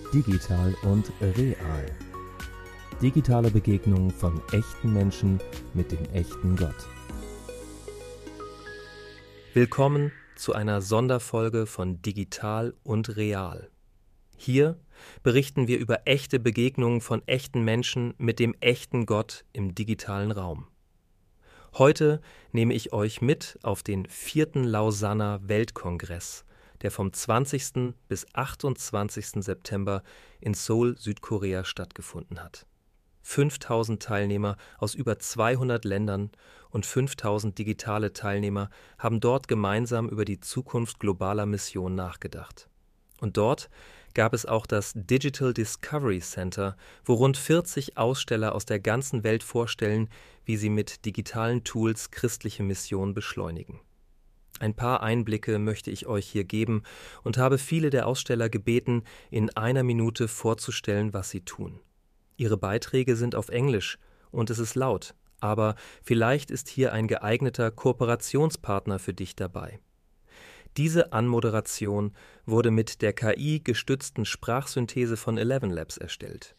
Digital und real. Digitale Begegnungen von echten Menschen mit dem echten Gott. Willkommen zu einer Sonderfolge von Digital und Real. Hier berichten wir über echte Begegnungen von echten Menschen mit dem echten Gott im digitalen Raum. Heute nehme ich euch mit auf den 4. Lausanner Weltkongress, der vom 20. bis 28. September in Seoul, Südkorea stattgefunden hat. 5000 Teilnehmer aus über 200 Ländern und 5000 digitale Teilnehmer haben dort gemeinsam über die Zukunft globaler Mission nachgedacht. Und dort gab es auch das Digital Discovery Center, wo rund 40 Aussteller aus der ganzen Welt vorstellen, wie sie mit digitalen Tools christliche Mission beschleunigen. Ein paar Einblicke möchte ich euch hier geben und habe viele der Aussteller gebeten, in einer Minute vorzustellen, was sie tun. Ihre Beiträge sind auf Englisch und es ist laut, aber vielleicht ist hier ein geeigneter Kooperationspartner für dich dabei. Diese Anmoderation wurde mit der KI-gestützten Sprachsynthese von ElevenLabs erstellt.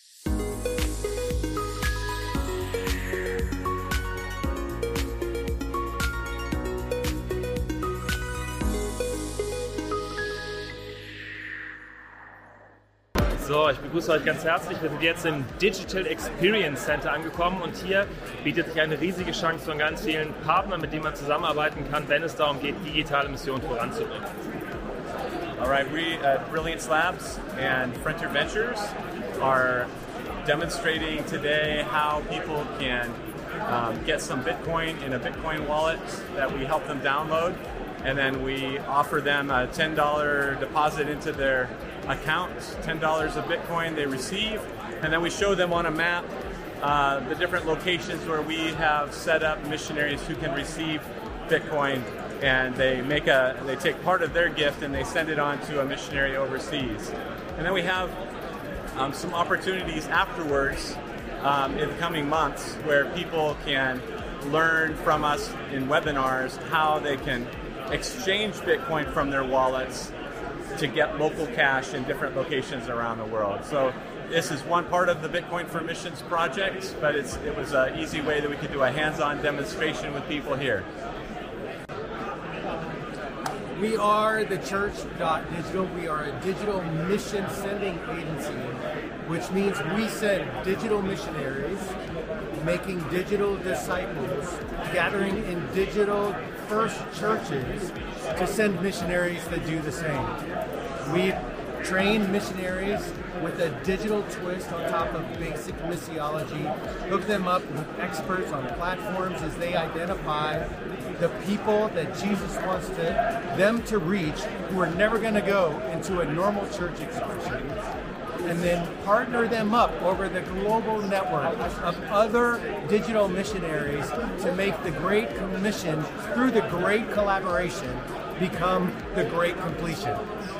So, ich begrüße euch ganz herzlich. Wir sind jetzt im Digital Experience Center angekommen und hier bietet sich eine riesige Chance von ganz vielen Partnern, mit denen man zusammenarbeiten kann, wenn es darum geht, digitale Missionen voranzubringen. All right, we at Brilliance Labs and Frontier Ventures are demonstrating today how people can get some Bitcoin in a Bitcoin wallet that we help them download, and then we offer them a $10 deposit into their account, $10 of Bitcoin they receive, and then we show them on a map the different locations where we have set up missionaries who can receive Bitcoin, and they take part of their gift and they send it on to a missionary overseas. And then we have some opportunities afterwards in the coming months where people can learn from us in webinars how they can exchange Bitcoin from their wallets to get local cash in different locations around the world. So this is one part of the Bitcoin for Missions project, but it was an easy way that we could do a hands-on demonstration with people here. We are the Church.Digital. We are a digital mission sending agency, which means we send digital missionaries, making digital disciples, gathering in digital first churches to send missionaries that do the same. We train missionaries with a digital twist on top of basic missiology, hook them up with experts on platforms as they identify the people that Jesus wants them to reach who are never going to go into a normal church expression, and then partner them up over the global network of other digital missionaries to make the Great Commission, through the great collaboration, become the great completion.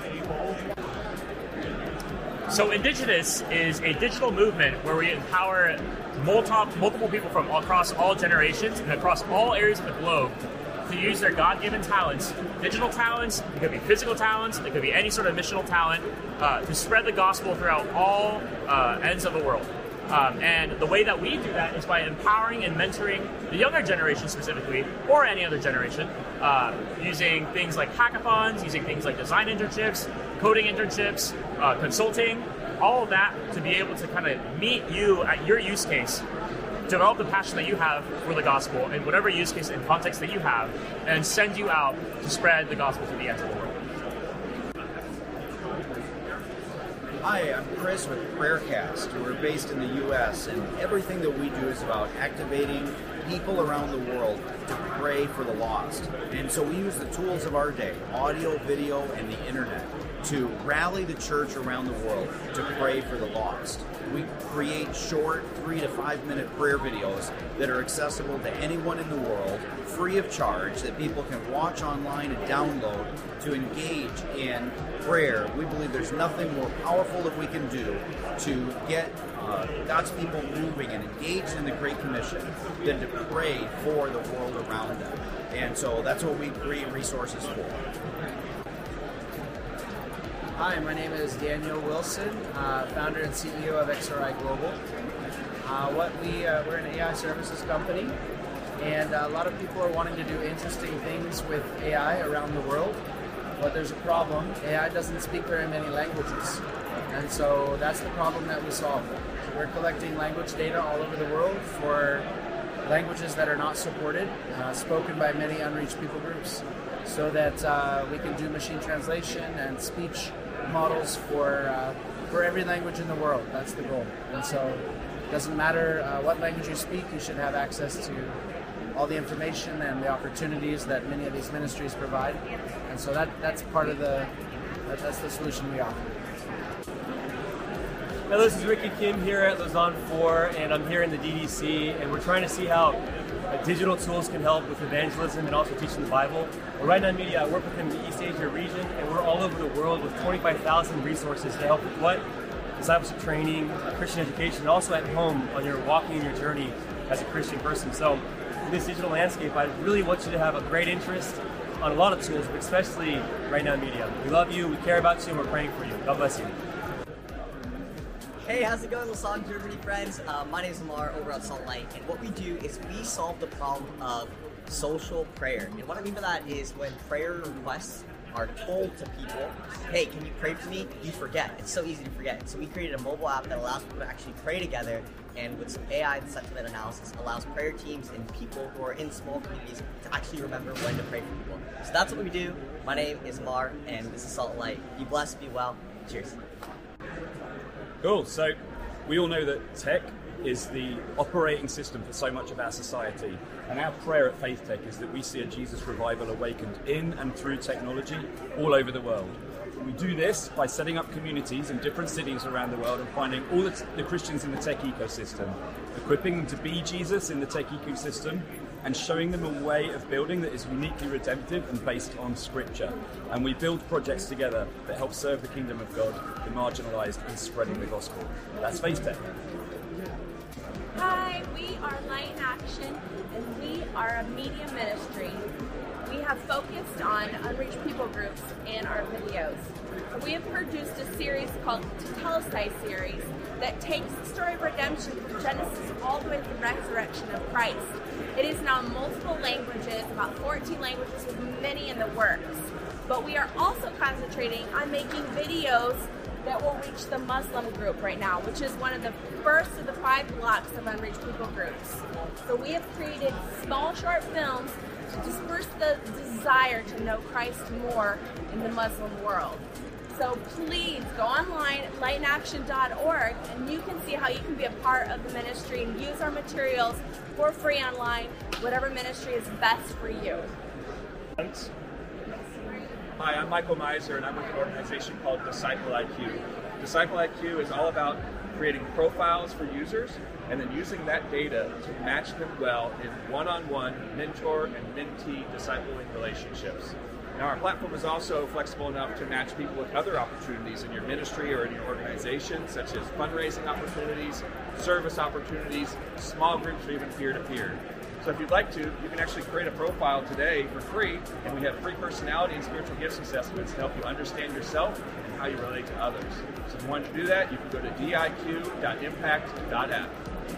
So Indigenous is a digital movement where we empower multiple people from across all generations and across all areas of the globe to use their God-given talents, digital talents, it could be physical talents, it could be any sort of missional talent, to spread the gospel throughout all ends of the world. And the way that we do that is by empowering and mentoring the younger generation specifically, or any other generation, using things like hackathons, using things like design internships, coding internships, consulting, all of that to be able to kind of meet you at your use case, develop the passion that you have for the gospel in whatever use case and context that you have, and send you out to spread the gospel to the ends of the world. Hi, I'm Chris with Prayercast. We're based in the U.S., and everything that we do is about activating people around the world to pray for the lost. And so we use the tools of our day, audio, video, and the internet, to rally the church around the world to pray for the lost. We create short 3 to 5 minute prayer videos that are accessible to anyone in the world, free of charge, that people can watch online and download to engage in prayer. We believe there's nothing more powerful that we can do to get God's people moving and engaged in the Great Commission than to pray for the world around them. And so that's what we create resources for. Hi, my name is Daniel Wilson, founder and CEO of XRI Global. We're an AI services company, and a lot of people are wanting to do interesting things with AI around the world, but there's a problem. AI doesn't speak very many languages, and so that's the problem that we solve. So we're collecting language data all over the world for languages that are not supported, spoken by many unreached people groups, so that we can do machine translation and speech models for every language in the world. That's the goal. And so it doesn't matter what language you speak, you should have access to all the information and the opportunities that many of these ministries provide. And so that's part of that's the solution we offer. Hello, this is Ricky Kim here at Lausanne 4, and I'm here in the DDC, and we're trying to see how digital tools can help with evangelism and also teaching the Bible. Right Now Media, I work within the East Asia region, and we're all over the world with 25,000 resources to help with what? Discipleship training, Christian education, and also at home on your walking your journey as a Christian person. So in this digital landscape, I really want you to have a great interest on a lot of tools, but especially Right Now Media. We love you, we care about you, and we're praying for you. God bless you. Hey, how's it going, Lausanne, Germany friends? My name is Amar over at Salt Lake, and what we do is we solve the problem of social prayer. And what I mean by that is when prayer requests are told to people, hey, can you pray for me? You forget. It's so easy to forget. So we created a mobile app that allows people to actually pray together, and with some AI and sentiment analysis, allows prayer teams and people who are in small communities to actually remember when to pray for people. So that's what we do. My name is Amar, and this is Salt Lake. Be blessed, be well. Cheers. Cool. So we all know that tech is the operating system for so much of our society. And our prayer at Faith Tech is that we see a Jesus revival awakened in and through technology all over the world. We do this by setting up communities in different cities around the world and finding all the Christians in the tech ecosystem, equipping them to be Jesus in the tech ecosystem, and showing them a way of building that is uniquely redemptive and based on Scripture. And we build projects together that help serve the kingdom of God, the marginalized, and spreading the gospel. That's Faith Tech. Hi, we are Light in Action, and we are a media ministry. We have focused on unreached people groups in our videos. We have produced a series called Tetelestai series that takes the story of redemption from Genesis all the way to the resurrection of Christ. It is now in multiple languages, about 14 languages with many in the works. But we are also concentrating on making videos that will reach the Muslim group right now, which is one of the first of the 5 blocks of unreached people groups. So we have created small short films to disperse the desire to know Christ more in the Muslim world. So please go online at lightinaction.org, and you can see how you can be a part of the ministry and use our materials for free online, whatever ministry is best for you. Thanks. Hi, I'm Michael Miser, and I'm with an organization called Disciple IQ. Disciple IQ is all about creating profiles for users and then using that data to match them well in one-on-one mentor and mentee discipling relationships. Now, our platform is also flexible enough to match people with other opportunities in your ministry or in your organization, such as fundraising opportunities, service opportunities, small groups, or even peer-to-peer. So if you'd like to, you can actually create a profile today for free, and we have free personality and spiritual gifts assessments to help you understand yourself and how you relate to others. So if you want to do that, you can go to diq.impact.app.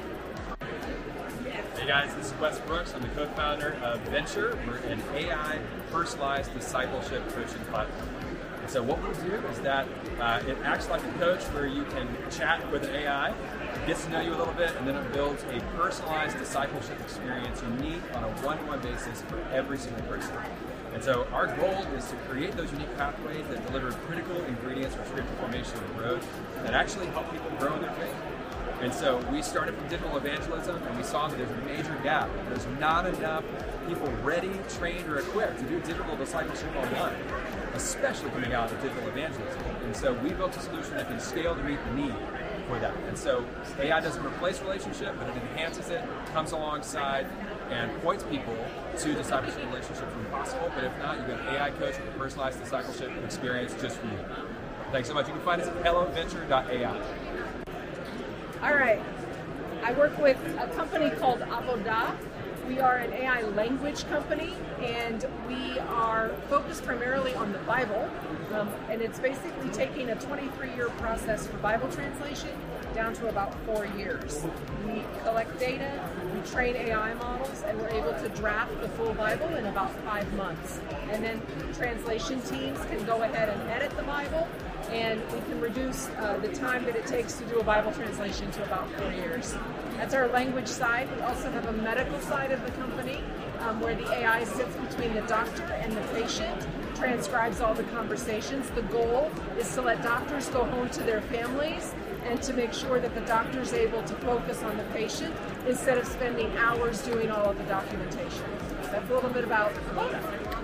Hey guys, this is Wes Brooks. I'm the co-founder of Venture. We're an AI personalized discipleship coaching platform. And so what we do is that it acts like a coach where you can chat with an AI, gets to know you a little bit, and then it builds a personalized discipleship experience unique on a one-to-one basis for every single person. And so our goal is to create those unique pathways that deliver critical ingredients for spiritual formation and growth that actually help people grow in their faith. And so we started from digital evangelism, and we saw that there's a major gap. There's not enough people ready, trained, or equipped to do digital discipleship online, especially coming out of digital evangelism. And so we built a solution that can scale to meet the need for that. And so AI doesn't replace relationship, but it enhances it, comes alongside, and points people to discipleship relationships when possible. But if not, you get an AI coach with a personalized discipleship experience just for you. Thanks so much. You can find us at helloventure.ai. All right. I work with a company called Avodah. We are an AI language company, and we are focused primarily on the Bible, and it's basically taking a 23-year process for Bible translation down to about 4 years. We collect data, we train AI models, and we're able to draft the full Bible in about 5 months. And then translation teams can go ahead and edit the Bible, and we can reduce the time that it takes to do a Bible translation to about 4 years. That's our language side. We also have a medical side of the company where the AI sits between the doctor and the patient, transcribes all the conversations. The goal is to let doctors go home to their families and to make sure that the doctor is able to focus on the patient instead of spending hours doing all of the documentation. That's a little bit about Voda.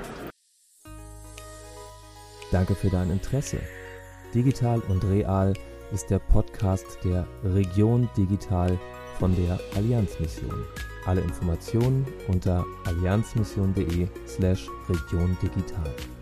Danke für dein Interesse. Digital und Real ist der Podcast der Region Digital von der Allianzmission. Alle Informationen unter allianzmission.de/regiondigital.